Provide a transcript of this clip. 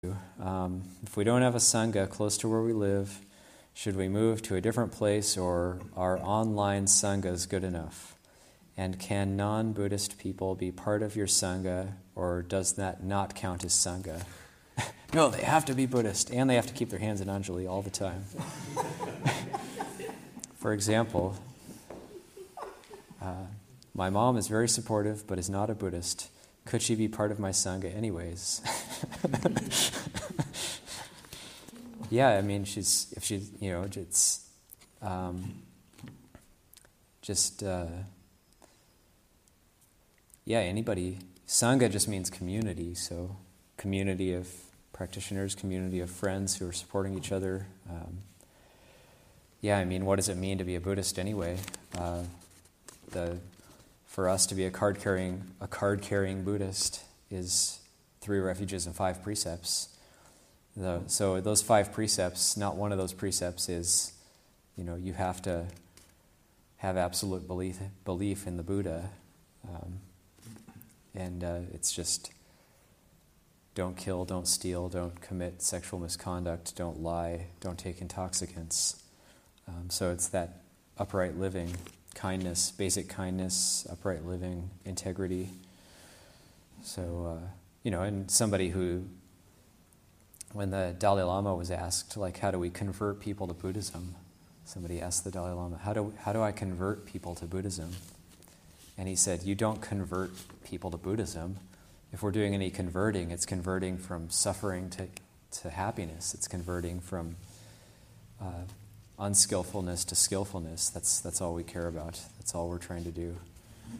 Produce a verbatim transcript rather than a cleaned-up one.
Um, if we don't have a Sangha close to where we live, should we move to a different place, or are online Sanghas good enough? And can non-Buddhist people be part of your Sangha, or does that not count as Sangha? No, they have to be Buddhist, and they have to keep their hands in Anjali all the time. For example, uh, my mom is very supportive, but is not a Buddhist. Could she be part of my Sangha anyways? Yeah, I mean, she's, if she, you know, it's um, just, uh, yeah, anybody. Sangha just means community, so community of practitioners, community of friends who are supporting each other. Um, yeah, I mean, what does it mean to be a Buddhist anyway? Uh, the For us to be a card-carrying a card-carrying Buddhist is three refuges and five precepts. The, so those five precepts, not one of those precepts is, you know, you have to have absolute belief belief in the Buddha, um, and uh, it's just don't kill, don't steal, don't commit sexual misconduct, don't lie, don't take intoxicants. Um, so it's that upright living. Kindness, basic kindness, upright living, integrity. So, uh, you know, and somebody who, when the Dalai Lama was asked, like, how do we convert people to Buddhism? Somebody asked the Dalai Lama, how do, how do I convert people to Buddhism? And he said, you don't convert people to Buddhism. If we're doing any converting, it's converting from suffering to, to happiness. It's converting from uh, unskillfulness to skillfulness. That's that's all we care about. That's all we're trying to do.